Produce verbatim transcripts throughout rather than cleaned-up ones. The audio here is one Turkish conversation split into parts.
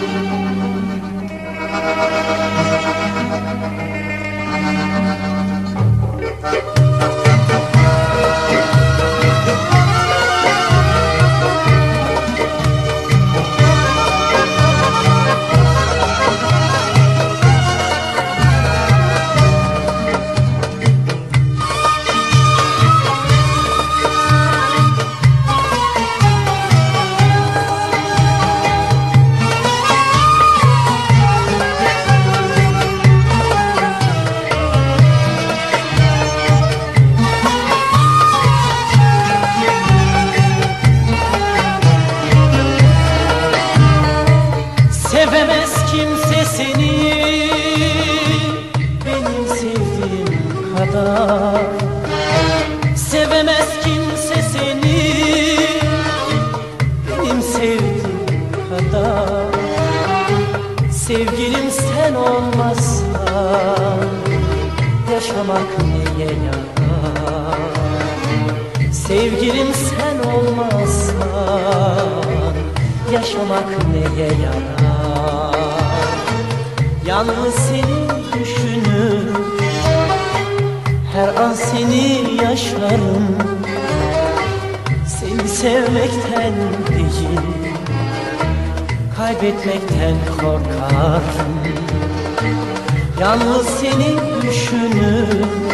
Sevemez kimse seni benim sevdiğim kadar. Sevemez kimse seni benim sevdiğim kadar. Sevgilim sen olmazsan yaşamak neye yarar? Sevgilim sen olmazsan yaşamak neye yarar? Yalnız seni düşünür, her an seni yaşarım. Seni sevmekten değil, kaybetmekten korkarım. Yalnız seni düşünür,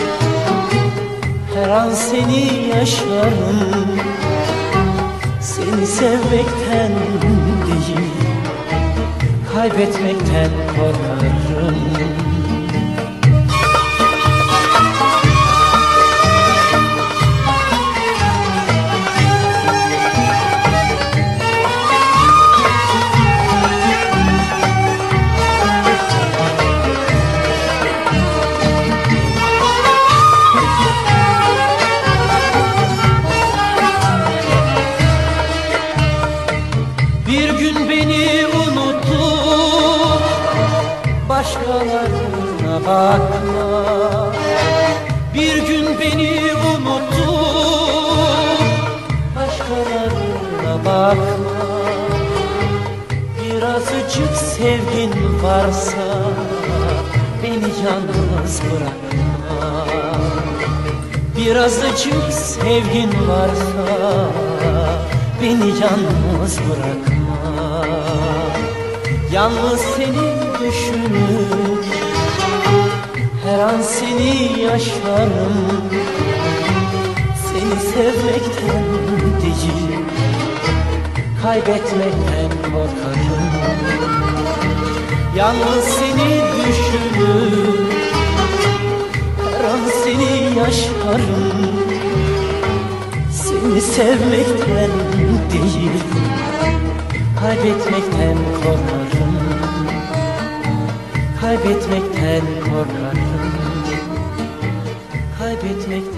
her an seni yaşarım. Seni sevmekten değil, kaybetmekten korkarım. Bir gün beni unutup başkalarına bakma. Bir gün beni unutup başkalarına bakma. Birazcık sevgin varsa beni yalnız bırakma. Birazcık sevgin varsa beni yalnız bırakma. Yalnız seni düşünür, her an seni yaşarım. Seni sevmekten değil, kaybetmekten korkarım. Yalnız seni düşünür, her an seni yaşarım. Seni sevmekten değil, kaybetmekten korkarım. Kaybetmekten korkarım. Kaybetmekten